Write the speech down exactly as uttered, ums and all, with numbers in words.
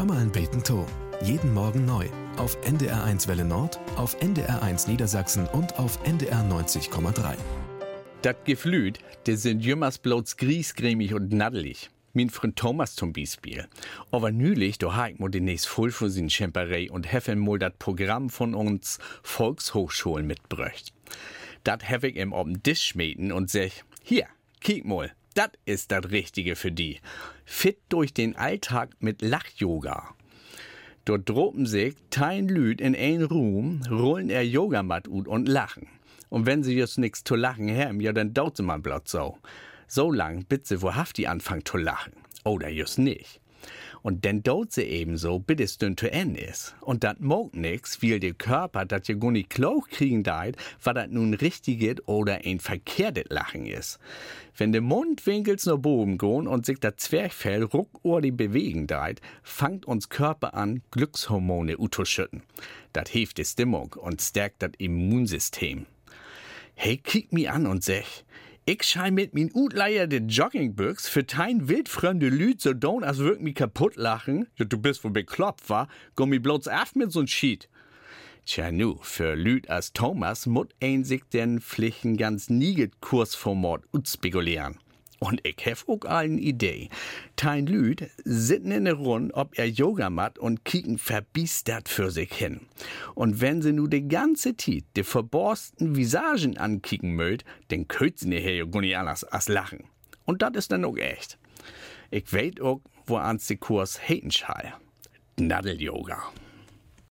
Hör mal ein Beten to. Jeden Morgen neu. Auf N D R eins Welle Nord, auf N D R eins Niedersachsen und auf N D R neunzig Komma drei. Dat Geflüt, des sind jümmers bloß griesgrämig und naddelig. Mein Freund Thomas zum Beispiel. Aber nülich, da ha ich mo demnächst voll von sin Schemperei und heffen mal dat Programm von uns Volkshochschulen mitbröcht. Dat hef ich ihm ob'n Tisch schmieden und sag, hier, kiek mal, dat ist dat Richtige für die. Fit durch den Alltag mit Lach-Yoga. Dort droppen sich tein Lüd in ein Room, rollen er Yogamatt ut und lachen. Und wenn sie just nix zu lachen haben, ja, dann dauert sie mal blott so. So lang, bis sie wohaft die anfangen zu lachen. Oder just nicht. Und dann dauert sie ebenso, bis es dünn zu Ende ist. Und dat mogt nix, weil der Körper dat ja gar nicht klar kriegen deit, was dat nun richtiges oder ein verkehrtes Lachen ist. Wenn der Mundwinkels nach oben gehen und sich das Zwerchfell ruckordig bewegen deit, fangt uns Körper an, Glückshormone utzuschütten. Dat hilft die Stimmung und stärkt das Immunsystem. Hey, kick mi an und sag, ich schein mit min utleierte Joggingbüchs für tein wildfremde Lüd so don als würd mi kaputt lachen. Ja, du bist wohl bekloppt, wa? Go mi bloß af mit so'n Schied. Tja, nu, für Lüd als Thomas mut ein sich den Pflichten ganz nieget Kursformat utspekulieren. Und ich hef auch eine Idee. Tein Lüd sitten in der Runde ob er Yogamatt und kicken verbiestert für sich hin. Und wenn sie nu de ganze Zeit de verborsten Visagen ankicken mögt, dann könnt sie nicht ja gar nicht anders als lachen. Und das ist dann auch echt. Ich weet auch, wo ans de Kurs heten schall. Naddel-Yoga.